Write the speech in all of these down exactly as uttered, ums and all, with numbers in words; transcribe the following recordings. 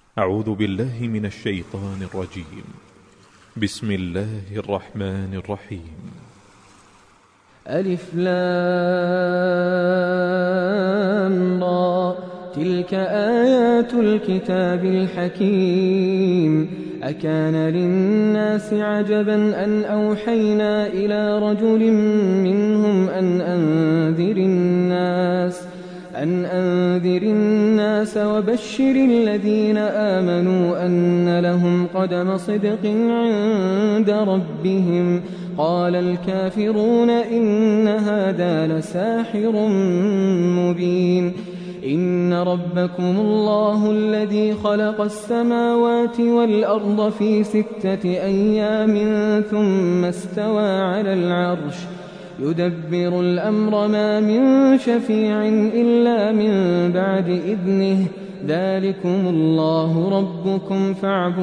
أعوذ بالله من الشيطان الرجيم. بسم الله الرحمن الرحيم. ألف لام را، تلك آيات الكتاب الحكيم. أكان للناس عجبا أن أوحينا إلى رجل منهم أن أنذر الناس أن أنذر الناس وبشر الذين آمنوا أن لهم قدم صدق عند ربهم. قال الكافرون إن هذا لساحر مبين. إن ربكم الله الذي خلق السماوات والأرض في ستة أيام ثم استوى على العرش يدبر الأمر ما من شفيع إلا من بعد إذنه. ذلكم الله ربكم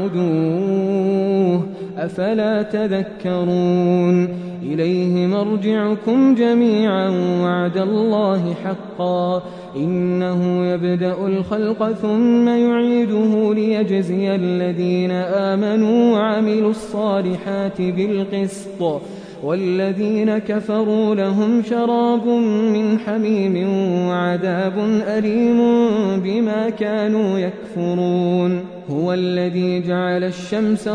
فاعبدوه أفلا تذكرون. إليه مرجعكم جميعا وعد الله حقا إنه يبدأ الخلق ثم يعيده ليجزي الذين آمنوا وعملوا الصالحات بالقسط والذين كفروا لهم شراب من حميم وعذاب أليم بما كانوا يكفرون. هو الذي جعل الشمس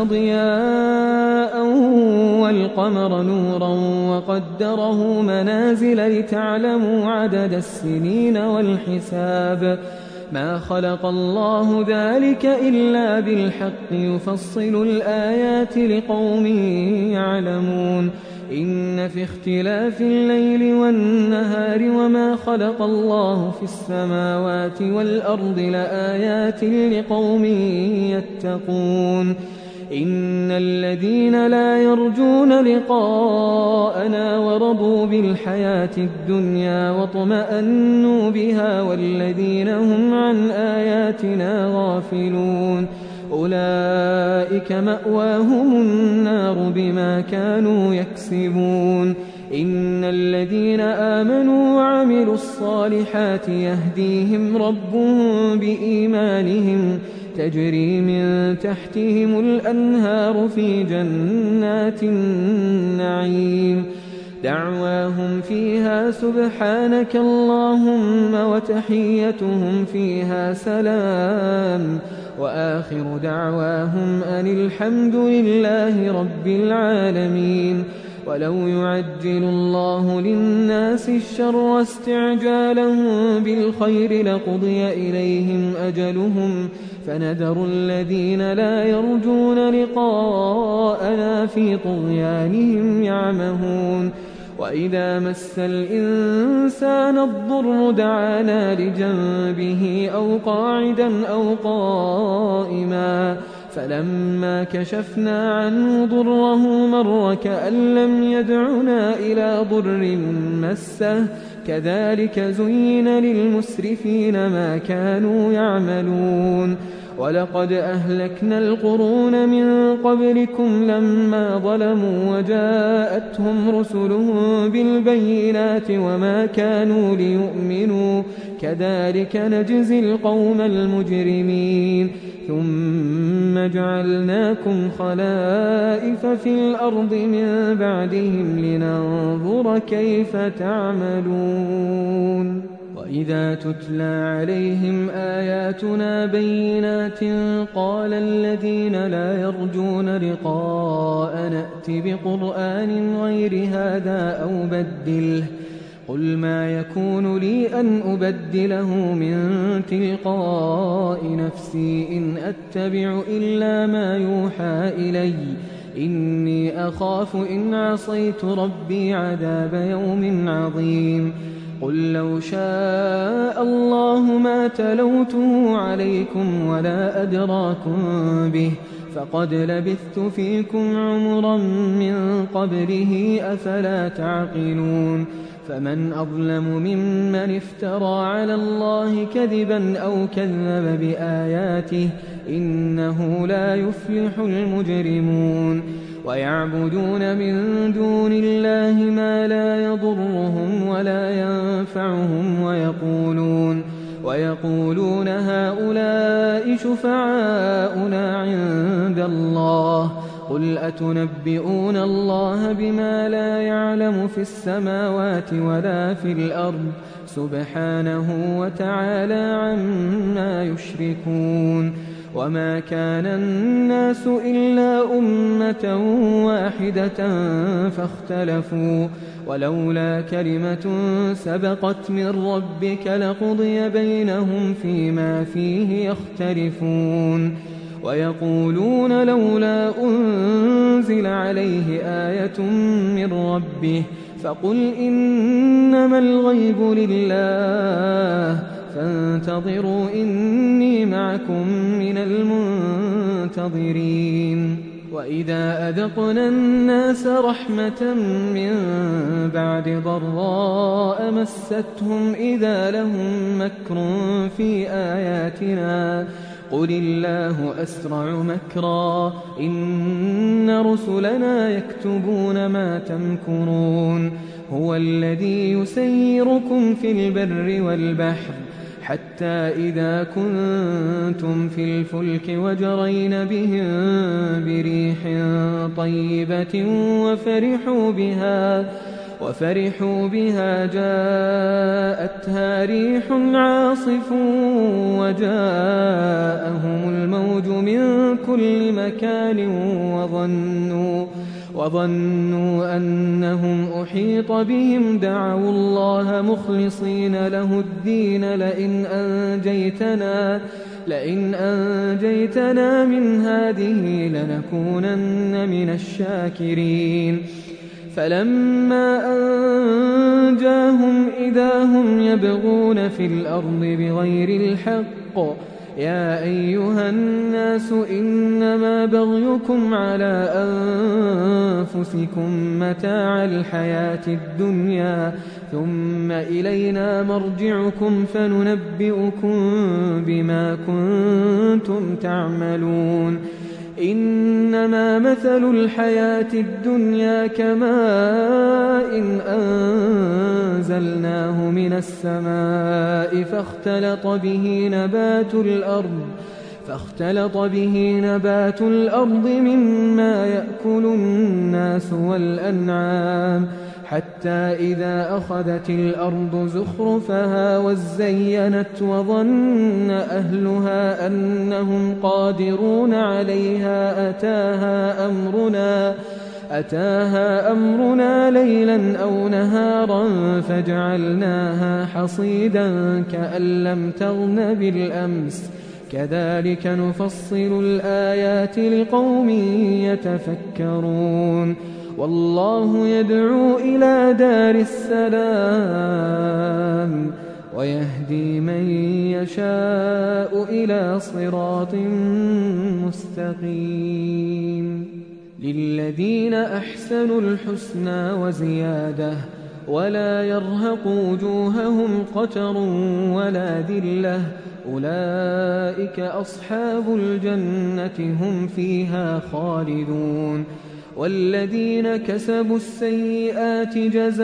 ضياء والقمر نورا وقدره منازل لتعلموا عدد السنين والحساب. ما خلق الله ذلك إلا بالحق يفصل الآيات لقوم يعلمون. إن في اختلاف الليل والنهار وما خلق الله في السماوات والأرض لآيات لقوم يتقون. إن الذين لا يرجون لقاءنا ورضوا بالحياة الدنيا واطمأنوا بها والذين هم عن آياتنا غافلون أولئك مأواهم النار بما كانوا يكسبون. إن الذين آمنوا وعملوا الصالحات يهديهم ربهم بإيمانهم تجري من تحتهم الأنهار في جنات النعيم. دعواهم فيها سبحانك اللهم وتحيتهم فيها سلام وآخر دعواهم أن الحمد لله رب العالمين. ولو يعجل الله للناس الشر استعجالهم بالخير لقضي إليهم أجلهم فنذر الذين لا يرجون لقاءنا في طغيانهم يعمهون. وإذا مس الإنسان الضر دعانا لجنبه أو قاعدا أو قائما فلما كشفنا عنه ضره مر كأن لم يدعنا إلى ضر مسه كذلك زين للمسرفين ما كانوا يعملون. ولقد أهلكنا القرون من قبلكم لما ظلموا وجاءتهم رسلهم بالبينات وما كانوا ليؤمنوا كذلك نجزي القوم المجرمين. ثم جعلناكم خلائف في الأرض من بعدهم لننظر كيف تعملون. وإذا تتلى عليهم آياتنا بينات قال الذين لا يرجون لقاءنا ائت بقرآن غير هذا أو بدله قل ما يكون لي أن أبدله من تلقاء نفسي إن أتبع إلا ما يوحى إلي إني أخاف إن عصيت ربي عذاب يوم عظيم. قل لو شاء الله ما تلوته عليكم ولا أدراكم به فقد لبثت فيكم عمرا من قبله أفلا تعقلون. فمن أظلم ممن افترى على الله كذبا أو كذب بآياته إنه لا يفلح المجرمون. ويعبدون من دون الله ما لا يضرهم ولا ينفعهم ويقولون ويقولون هؤلاء شفعاؤنا عند الله قل أتنبئون الله بما لا يعلم في السماوات ولا في الأرض سبحانه وتعالى عما يشركون وما كان الناس إلا أمة واحدة فاختلفوا ولولا كلمة سبقت من ربك لقضي بينهم فيما فيه يختلفون ويقولون لولا أنزل عليه آية من ربه فقل إنما الغيب لله فانتظروا إني معكم من المنتظرين وإذا أذقنا الناس رحمة من بعد ضراء مستهم إذا لهم مكر في آياتنا قل الله أسرع مكرا إن رسلنا يكتبون ما تمكرون هو الذي يسيركم في البر والبحر حتى إذا كنتم في الفلك وجرين بهم بريح طيبة وفرحوا بها وفرحوا بها جاءتها ريح عاصف وجاءهم الموج من كل مكان وظنوا وظنوا أنهم أحيط بهم دعوا الله مخلصين له الدين لئن أنجيتنا لئن أنجيتنا من هذه لنكونن من الشاكرين فلما أنجاهم إذا هم يبغون في الأرض بغير الحق يا أيها الناس إنما بغيكم على أنفسكم متاع الحياة الدنيا ثم إلينا مرجعكم فننبئكم بما كنتم تعملون إنما مثل الحياة الدنيا كماء إن أنزلناه من السماء فاختلط به نبات الأرض فاختلط به نبات الأرض مما يأكل الناس والأنعام حتى إذا أخذت الأرض زخرفها وزينت وظن أهلها أنهم قادرون عليها أتاها أمرنا أتاها أمرنا ليلا أو نهارا فجعلناها حصيدا كأن لم تغن بالأمس كذلك نفصل الآيات لقوم يتفكرون والله يدعو إلى دار السلام ويهدي من يشاء إلى صراط مستقيم للذين أحسنوا الحسنى وزيادة ولا يرهق وجوههم قتر ولا ذلة أولئك أصحاب الجنة هم فيها خالدون والذين كسبوا السيئات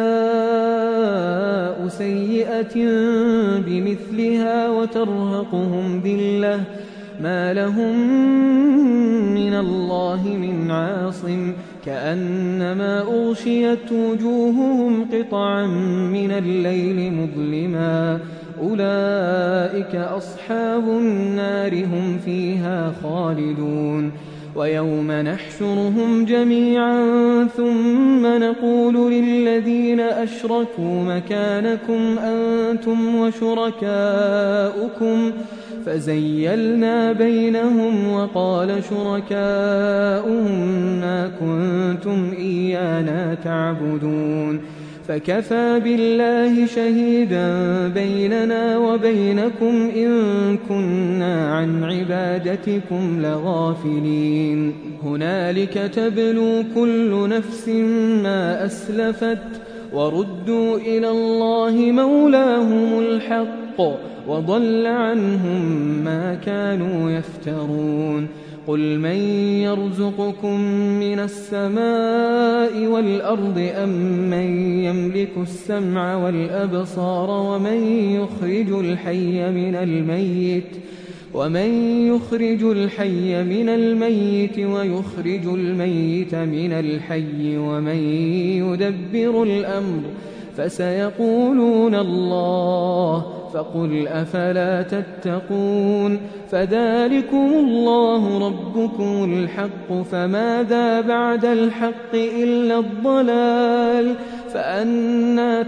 جزاء سيئة بمثلها وترهقهم ذلة ما لهم من الله من عاصم كأنما أغشيت وجوههم قطعا من الليل مظلما أولئك أصحاب النار هم فيها خالدون ويوم نحشرهم جميعا ثم نقول للذين أشركوا مكانكم أنتم وشركاؤكم فزيلنا بينهم وقال شركاؤهم ما كنتم إيانا تعبدون فكفى بالله شهيدا بيننا وبينكم إن كنا عن عبادتكم لغافلين هنالك تبلو كل نفس ما أسلفت وردوا إلى الله مولاهم الحق وضل عنهم ما كانوا يفترون قل من يرزقكم من السماء والأرض أم من يملك السمع والأبصار ومن يخرج الحي من الميت ومن يخرج الحي من الميت ويخرج الميت من الحي ومن يدبر الأمر فسيقولون الله فقل أفلا تتقون فذلكم الله ربكم الحق فماذا بعد الحق إلا الضلال فأنى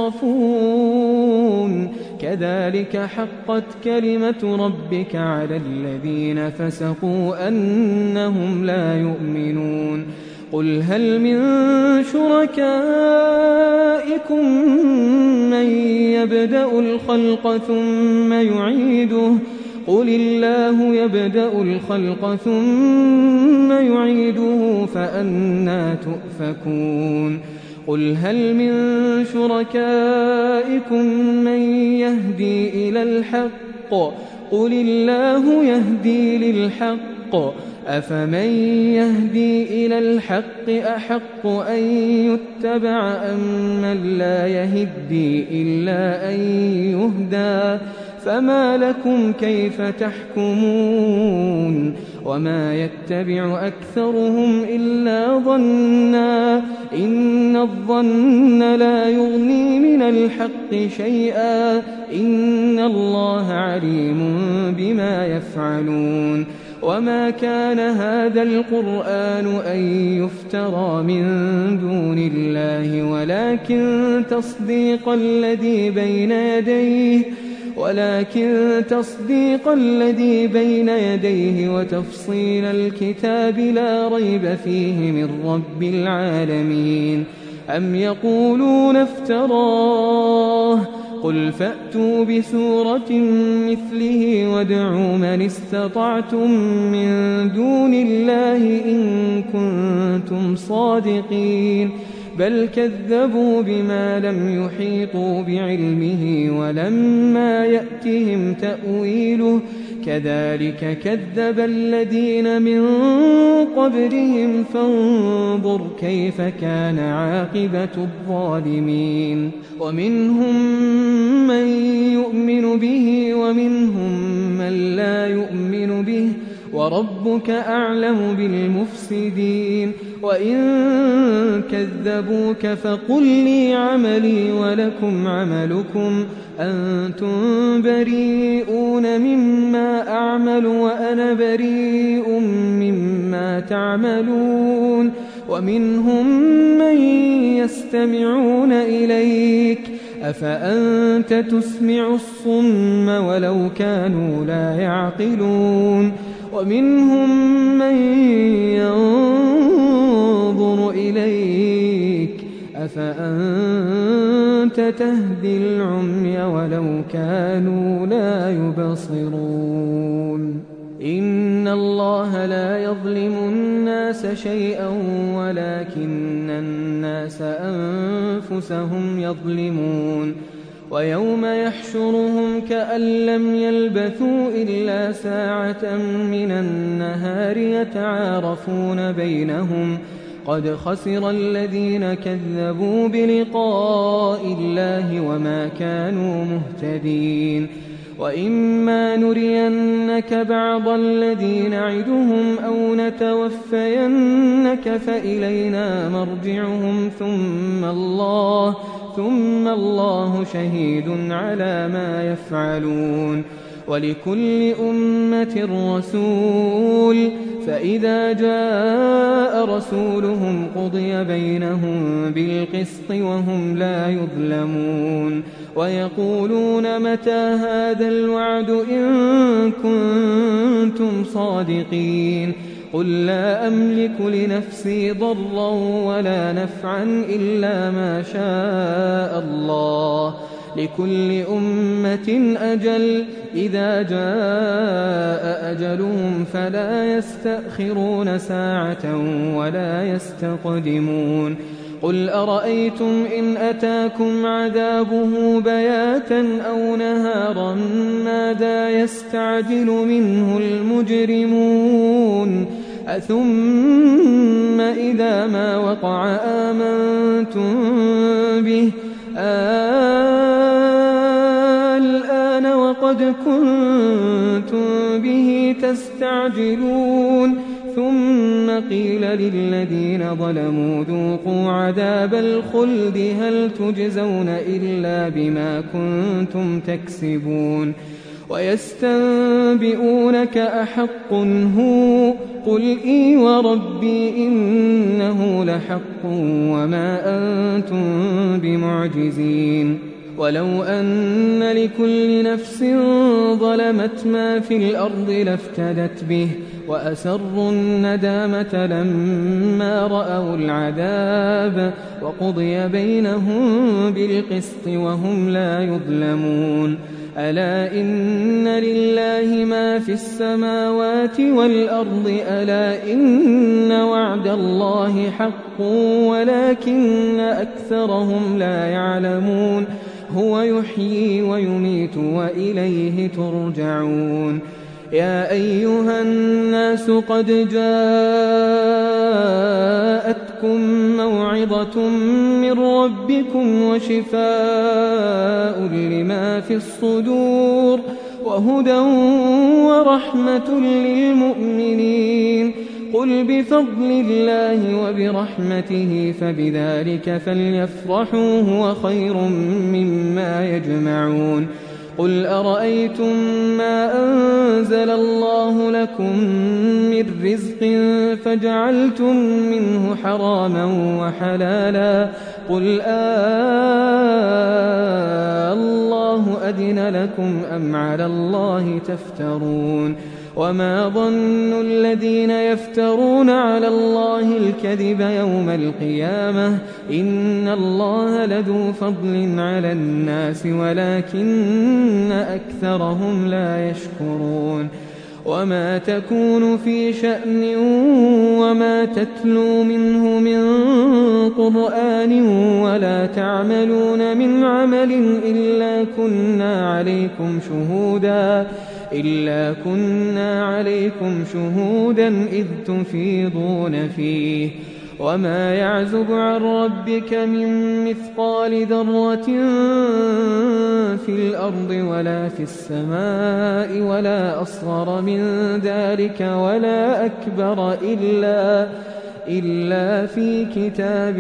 تصرفون كذلك حقت كلمة ربك على الذين فسقوا أنهم لا يؤمنون قل هل من شركائكم من يبدأ الخلق ثم يعيده قل الله يبدأ الخلق ثم يعيده فأنى تؤفكون قل هل من شركائكم من يهدي إلى الحق قل الله يهدي للحق أفمن يهدي إلى الحق أحق أن يتبع أم من لا يهدي إلا أن يهدى فما لكم كيف تحكمون وما يتبع أكثرهم إلا ظنا إن الظن لا يغني من الحق شيئا إن الله عليم بما يفعلون وما كان هذا القرآن أن يفترى من دون الله ولكن تصديق الذي بين يديه ولكن تصديق الذي بين يديه وتفصيل الكتاب لا ريب فيه من رب العالمين أم يقولون افتراه قل فأتوا بسورة مثله وادعوا من استطعتم من دون الله إن كنتم صادقين بل كذبوا بما لم يحيطوا بعلمه ولما يأتهم تأويله كذلك كذب الذين من قبلهم فانظر كيف كان عاقبة الظالمين ومنهم من يؤمن به ومنهم من لا يؤمن به وربك أعلم بالمفسدين وإن كذبوك فقل لي عملي ولكم عملكم أنتم بريئون مما أعمل وأنا بريء مما تعملون ومنهم من يستمعون إليك أفأنت تسمع الصم ولو كانوا لا يعقلون ومنهم من ينظر إليك أفأنت تهدي العمي ولو كانوا لا يبصرون إن الله لا يظلم الناس شيئا ولكن الناس أنفسهم يظلمون ويوم يحشرهم كأن لم يلبثوا إلا ساعة من النهار يتعارفون بينهم قد خسر الذين كذبوا بلقاء الله وما كانوا مهتدين وإما نرينك بعض الذي نعدهم أو نتوفينك فإلينا مرجعهم ثم الله ثم الله شهيد على ما يفعلون ولكل أمة رسول فإذا جاء رسولهم قضي بينهم بالقسط وهم لا يظلمون ويقولون متى هذا الوعد إن كنتم صادقين قل لا أملك لنفسي ضرا ولا نفعا إلا ما شاء الله لكل أمة أجل إذا جاء أجلهم فلا يستأخرون ساعة ولا يستقدمون قل أرأيتم إن أتاكم عذابه بياتا أو نهارا ماذا يستعجل منه المجرمون أثم إذا ما وقع آمنتم به الآن وقد كنتم به تستعجلون ثم قيل للذين ظلموا ذوقوا عذاب الخلد هل تجزون إلا بما كنتم تكسبون ويستنبئونك أحق هو قل إي وربي إنه لحق وما أنتم بمعجزين ولو أن لكل نفس ظلمت ما في الأرض لافتدت به وأسروا الندامة لما رأوا العذاب وقضي بينهم بالقسط وهم لا يظلمون ألا إن لله ما في السماوات والأرض ألا إن وعد الله حق ولكن أكثرهم لا يعلمون هو يحيي ويميت وإليه ترجعون يا أيها الناس قد جاءتكم موعظة من ربكم وشفاء لما في الصدور وهدى ورحمة للمؤمنين قل بفضل الله وبرحمته فبذلك فليفرحوا هو خير مما يجمعون قل أرأيتم ما أنزل الله لكم من رزق فجعلتم منه حراما وحلالا قل آه الله أذن لكم أم على الله تفترون وما ظن الذين يفترون على الله الكذب يوم القيامة إن الله لذو فضل على الناس ولكن أكثرهم لا يشكرون وما تكون في شأن وما تتلو منه من قرآن ولا تعملون من عمل إلا كنا عليكم شهودا إلا كنا عليكم شهودا إذ تفيضون فيه وما يعزب عن ربك من مثقال ذرة في الأرض ولا في السماء ولا أصغر من ذلك ولا أكبر إلا, إلا في كتاب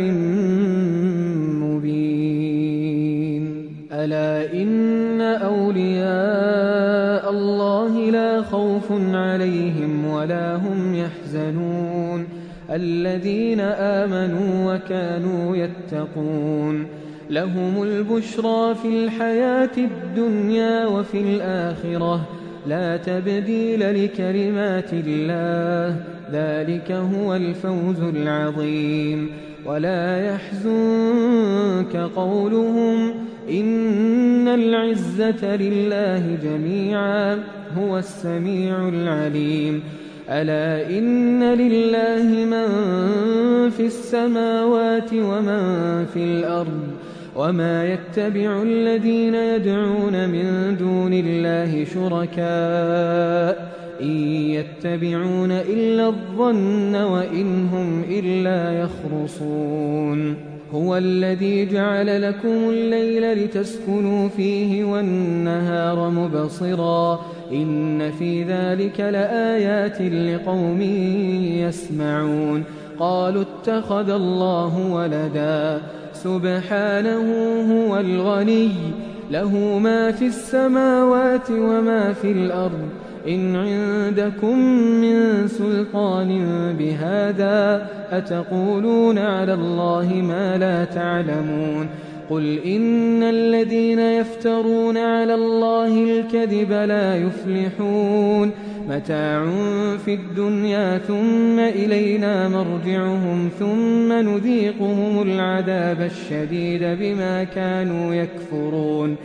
مبين ألا إن أولياء الله لا خوف عليهم ولا هم يحزنون الذين آمنوا وكانوا يتقون لهم البشرى في الحياة الدنيا وفي الآخرة لا تبديل لكلمات الله ذلك هو الفوز العظيم ولا يحزنك قولهم إن العزة لله جميعا هو السميع العليم ألا إن لله من في السماوات ومن في الأرض وما يتبع الذين يدعون من دون الله شركاء إن يتبعون إلا الظن وإن هم إلا يخرصون هو الذي جعل لكم الليل لتسكنوا فيه والنهار مبصرا إن في ذلك لآيات لقوم يسمعون قالوا اتخذ الله ولدا سبحانه هو الغني له ما في السماوات وما في الأرض إن عندكم من سلطان بهذا أتقولون على الله ما لا تعلمون قل إن الذين يفترون على الله الكذب لا يفلحون متاع في الدنيا ثم إلينا مرجعهم ثم نذيقهم العذاب الشديد بما كانوا يكفرون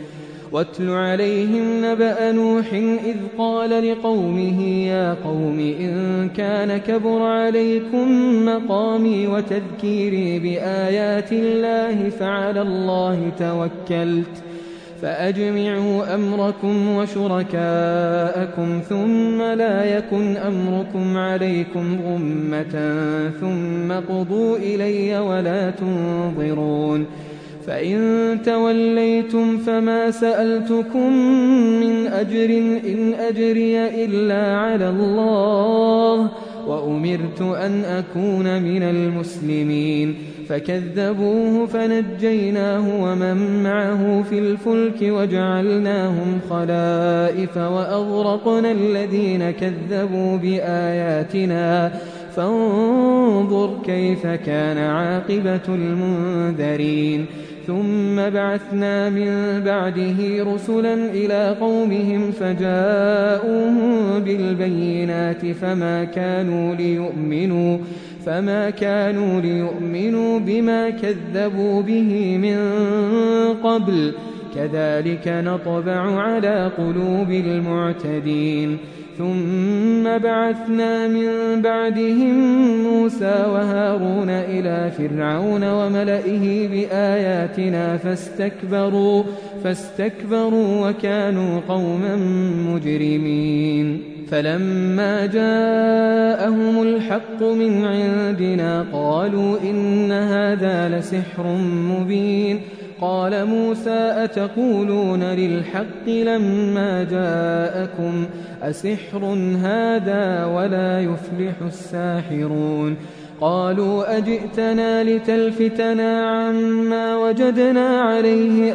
واتل عليهم نبأ نوح إذ قال لقومه يا قوم إن كان كبر عليكم مقامي وتذكيري بآيات الله فعلى الله توكلت فأجمعوا أمركم وشركاءكم ثم لا يكن أمركم عليكم غمة ثم قضوا إلي ولا تنظرون فإن توليتم فما سألتكم من أجر إن أجري إلا على الله وأمرت أن أكون من المسلمين فكذبوه فنجيناه ومن معه في الفلك وجعلناهم خلائف وأغرقنا الذين كذبوا بآياتنا فانظر كيف كان عاقبة المنذرين ثم بعثنا من بعده رسلا إلى قومهم فجاءوهم بالبينات فما كانوا ليؤمنوا فما كانوا ليؤمنوا بما كذبوا به من قبل كذلك نطبع على قلوب المعتدين ثم بعثنا من بعدهم موسى وهارون إلى فرعون وملئه بآياتنا فاستكبروا فاستكبروا وكانوا قوما مجرمين فلما جاءهم الحق من عندنا قالوا إن هذا لسحر مبين قال موسى أتقولون للحق لما جاءكم أسحر هذا ولا يفلح الساحرون قالوا أجئتنا لتلفتنا عما وجدنا عليه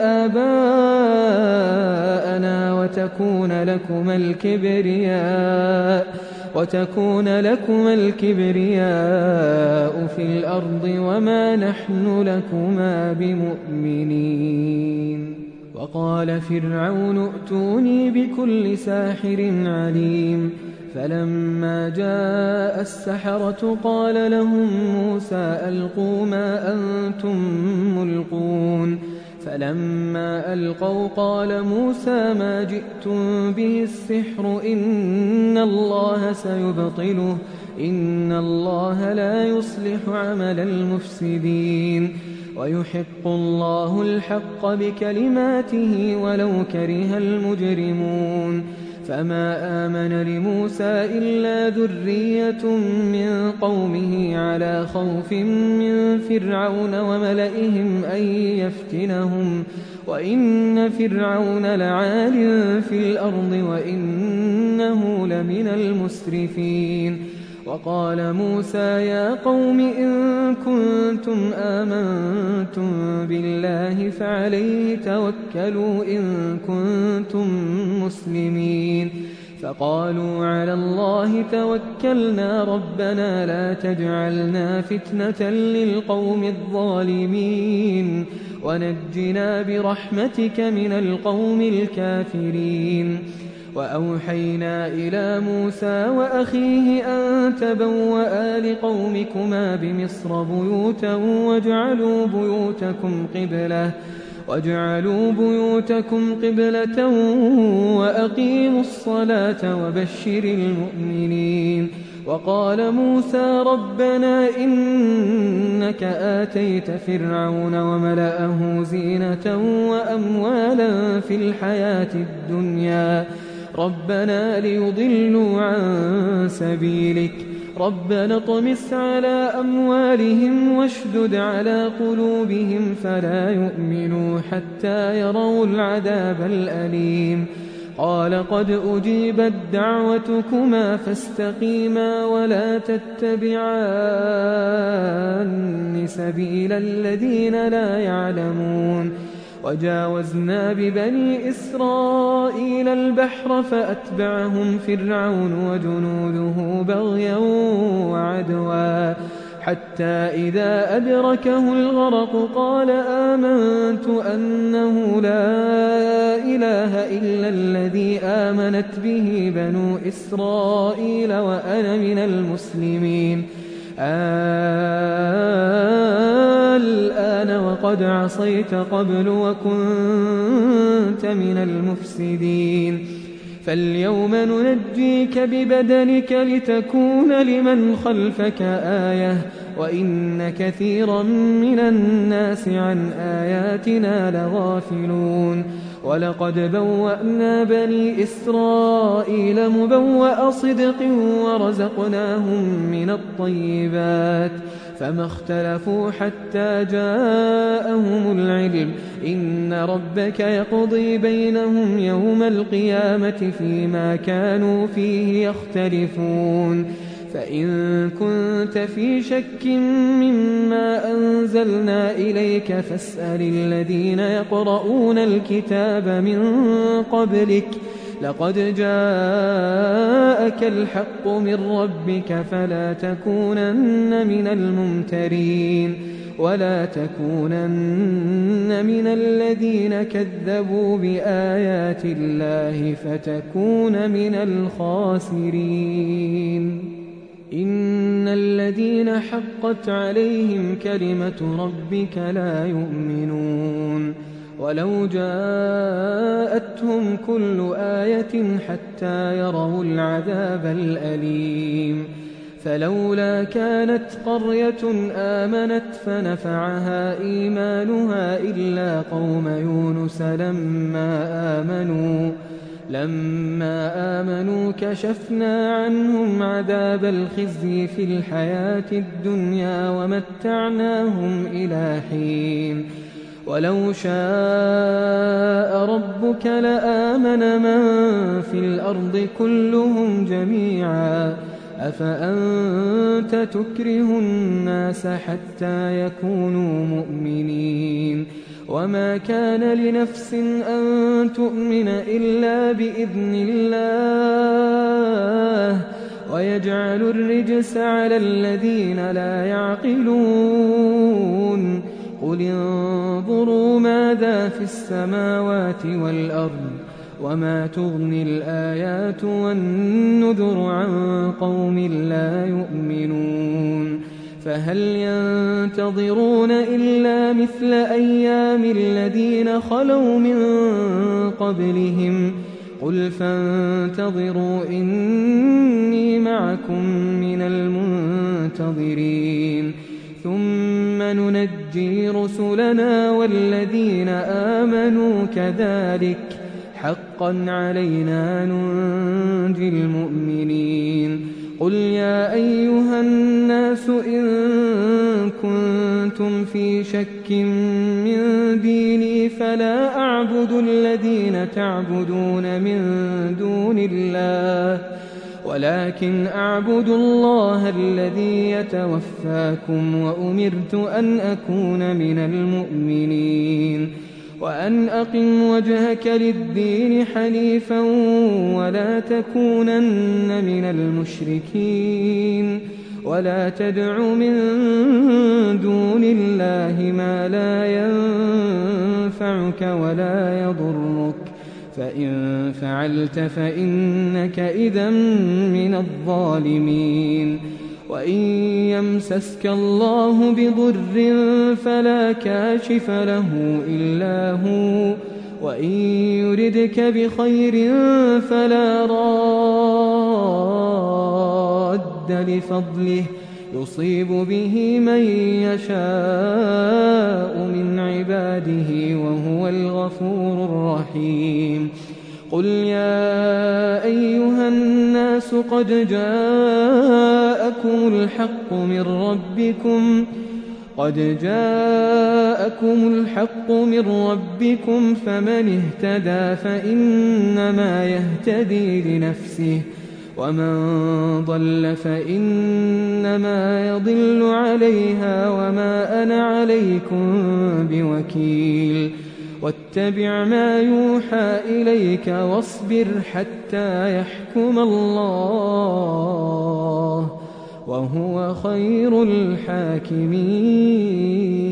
آباءنا وتكون لكما الكبرياء وتكون لكما الكبرياء في الأرض وما نحن لكما بمؤمنين وقال فرعون ائتوني بكل ساحر عليم فلما جاء السحرة قال لهم موسى ألقوا ما أنتم ملقون فلما ألقوا قال موسى ما جئتم به السحر إن الله سيبطله إن الله لا يصلح عمل المفسدين ويحق الله الحق بكلماته ولو كره المجرمون فما آمن لموسى إلا ذرية من قومه على خوف من فرعون وملئهم أن يفتنهم وإن فرعون لعال في الأرض وإنه لمن المسرفين وقال موسى يا قوم إن كنتم آمنتم بالله فعليه توكلوا إن كنتم مسلمين فقالوا على الله توكلنا ربنا لا تجعلنا فتنة للقوم الظالمين ونجنا برحمتك من القوم الكافرين وأوحينا إلى موسى وأخيه أن تبوأ لقومكما بمصر بيوتا واجعلوا بيوتكم قبلة واجعلوا بيوتكم قبلة وأقيموا الصلاة وبشر المؤمنين وقال موسى ربنا إنك آتيت فرعون وملأه زينة وأموالا في الحياة الدنيا ربنا ليضلوا عن سبيلك ربنا اطمس على أموالهم واشدد على قلوبهم فلا يؤمنوا حتى يروا العذاب الأليم قال قد أجيبت دعوتكما فاستقيما ولا تتبعان سبيل الذين لا يعلمون وجاوزنا ببني إسرائيل البحر فأتبعهم فرعون وجنوده بغيا وعدوا حتى إذا أدركه الغرق قال آمنت أنه لا إله إلا الذي آمنت به بنو إسرائيل وأنا من المسلمين الآن الآن وقد عصيت قبل وكنت من المفسدين فاليوم ننجيك ببدنك لتكون لمن خلفك آية وإن كثيرا من الناس عن آياتنا لغافلون ولقد بوأنا بني إسرائيل مبوأ صدق ورزقناهم من الطيبات فما اختلفوا حتى جاءهم العلم إن ربك يقضي بينهم يوم القيامة فيما كانوا فيه يختلفون فإن كنت في شك مما أنزلنا إليك فاسأل الذين يقرؤون الكتاب من قبلك لقد جاءك الحق من ربك فلا تكونن من الممترين ولا تكونن من الذين كذبوا بآيات الله فتكون من الخاسرين إن الذين حقت عليهم كلمة ربك لا يؤمنون ولو جاءتهم كل آية حتى يروا العذاب الأليم فلولا كانت قرية آمنت فنفعها إيمانها إلا قوم يونس لما آمنوا لما آمنوا كشفنا عنهم عذاب الخزي في الحياة الدنيا ومتعناهم إلى حين ولو شاء ربك لآمن من في الأرض كلهم جميعا أفأنت تكره الناس حتى يكونوا مؤمنين وما كان لنفس أن تؤمن إلا بإذن الله ويجعل الرجس على الذين لا يعقلون قل انظروا ماذا في السماوات والأرض وما تغني الآيات والنذر عن قوم لا يؤمنون فهل ينتظرون إلا مثل أيام الذين خلوا من قبلهم قل فانتظروا إني معكم من المنتظرين ثم ننجي رسلنا والذين آمنوا كذلك حقا علينا ننجي المؤمنين قل يا أيها الناس إن كنتم في شك من ديني فلا أعبد الذين تعبدون من دون الله ولكن أعبد الله الذي يتوفاكم وأمرت أن أكون من المؤمنين وأن أقم وجهك للدين حنيفا ولا تكونن من المشركين ولا تدع من دون الله ما لا ينفعك ولا يضرك فإن فعلت فإنك إذا من الظالمين وإن يمسسك الله بضر فلا كاشف له إلا هو وإن يردك بخير فلا راد لفضله يصيب به من يشاء من عباده وهو الغفور الرحيم قل يا أيها الناس قد جاءكم الحق من ربكم قد جاءكم الحق من ربكم فمن اهتدى فإنما يهتدي لنفسه ومن ضل فإنما يضل عليها وما أنا عليكم بوكيل واتبع ما يوحى إليك واصبر حتى يحكم الله وهو خير الحاكمين.